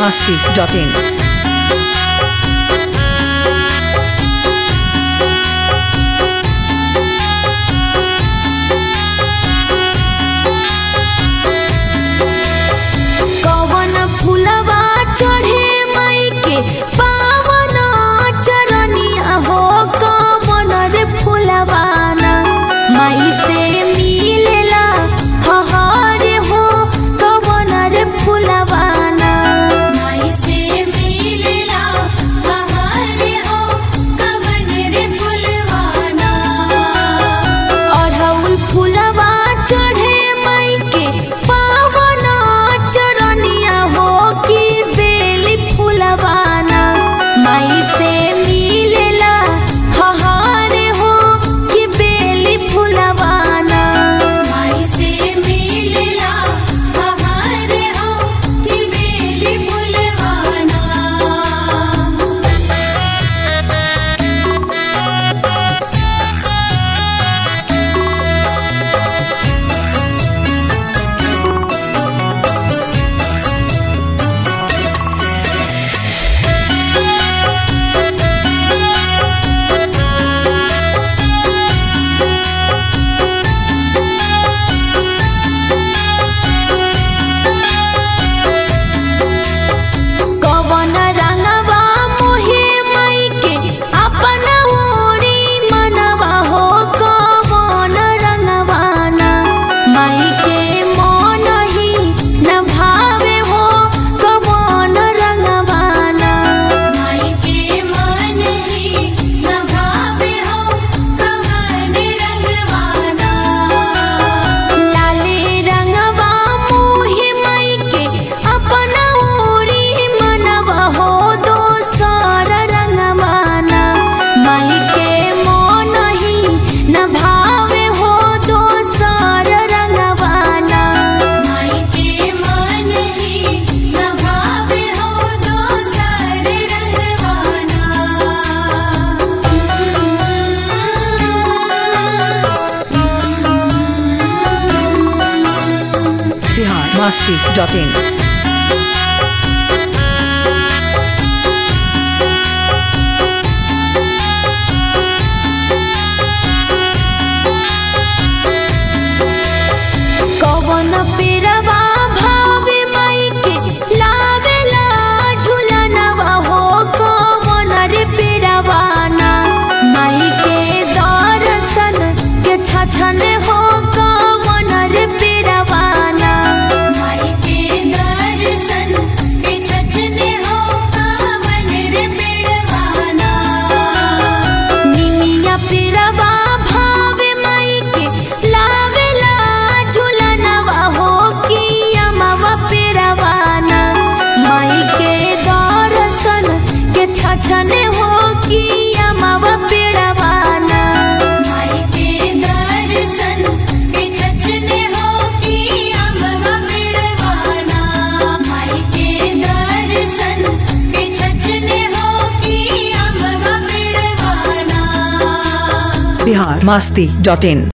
biharmasti.in। चढ़े माई के पावन चरनिया हो कवन रे फुलवाना माई से मिलेला हरे हो कवन रे फुलवाना माई से मिलेला हरे हो कवन रे फुलवाना। अढ़उल फुलवा चढ़े माई के पावन चरनिया हो की फुलवाना माई से मिलेला हरे हो कि बेली फुलवाना माई से मिलेला हरे हो कि बेली फुलवाना। biharmasti.in। कवन पेरवा भावे माई के लावेला झुलनवा हो कवन रे पेरवाना माई के दर्शन के छछन हो कवन रे पेरवाना माई के दर्शन के छछने हो कवन रे पेड़वाना। निमिया पेरवा भावे माई के लावेला झुलनवा हो कि अमवा पेरवाना माई के दर्शन के छछन हो कि अमवा पेरवाना माई के दर्शन के छछने हो कि अमवा पेड़वाना। माई के दर्शन के छछने हो कि अमवा पेड़वाना। biharmasti.in।